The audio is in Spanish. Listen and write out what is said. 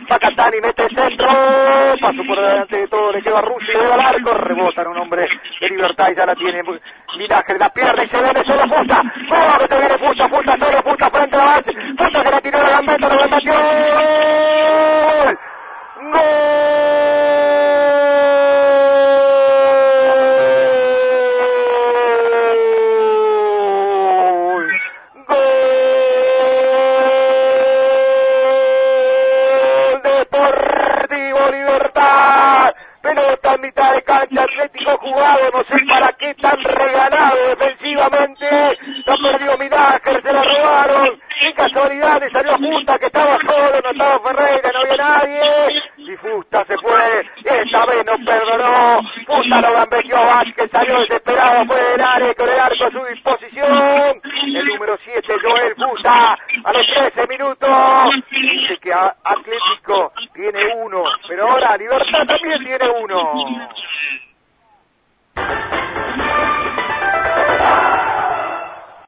Pacatani mete el centro, pasó por delante de todo, le queda Russo y le va al arco, rebota en un hombre de Libertad y ya la tiene Vinagre, la pierde y se viene solo Fusta, ¡oh, que se viene Fusta solo, Fusta frente a la base, Fusta que la tiró de la meta, lo metió, ¡gol! Pelota en mitad de cancha, Atlético jugado, no sé para qué tan regalado defensivamente, lo perdió Vinagre, se la robaron, sin casualidad le salió Fusta que estaba solo, no estaba Ferreira, no había nadie, y Fusta se fue, esta vez no perdonó, Fusta lo gambeteó a Vázquez, salió desesperado, fue del área con el arco a su disposición, el número 7, Joel Fusta, a los 13 minutos, dice que Atlético tiene uno, pero ahora Libertad también tiene uno.